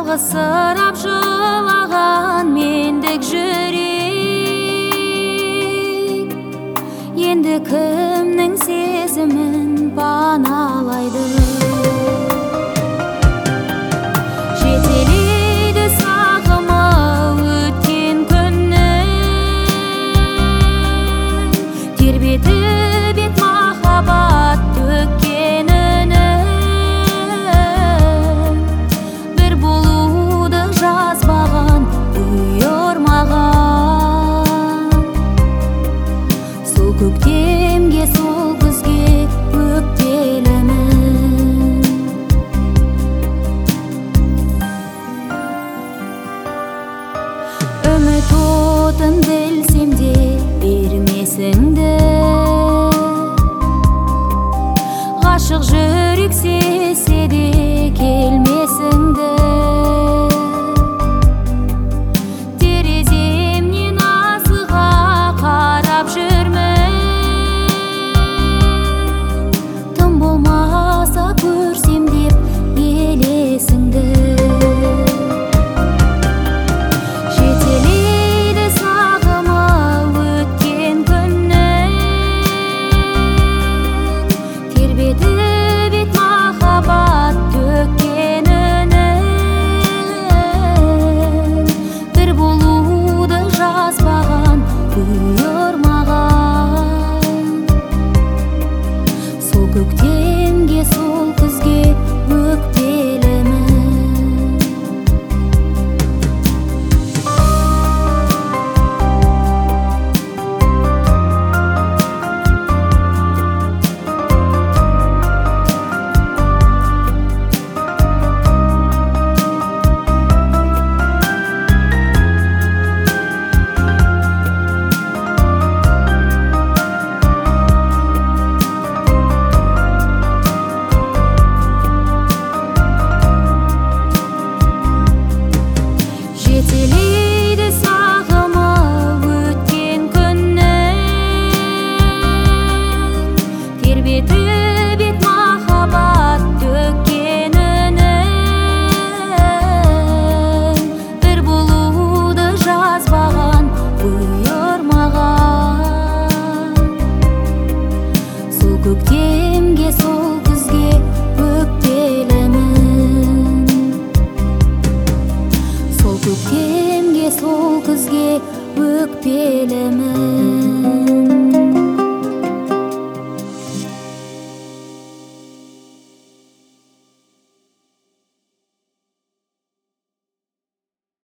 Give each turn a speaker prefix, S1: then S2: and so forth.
S1: Жалғызсырап жылаған мендік жүрек енді кімнің сезімін паналайды? Жетелейді сағымы өткен күннің, тербетіп бет махаббат төккен үнің. Бір болуды жазбаған бұйырмаған, сол көктемге сол күзге өкпелімін. Үміт отын білсем де бермесіңді, ғашық жүрек сезсе де келмесіңді. Тереземнен асыға қарап жүрмін, тым болмаса көрсем деп елесіңді. Жетелейді сағымы өткен күннің, тербетіп бет махаббат төккен үнің. Бір болуды жазбаған бұйырмаған, сол көктемге сол күзге өкпелімін. Жетелейді сағымы өткен күннің, тербетіп бет махаббат төккен үнің. Бір болуды жазбаған бұйырмаған, сол көктемге сол күзге өкпелімін. Сол көктемге сол күзге өкпелімін.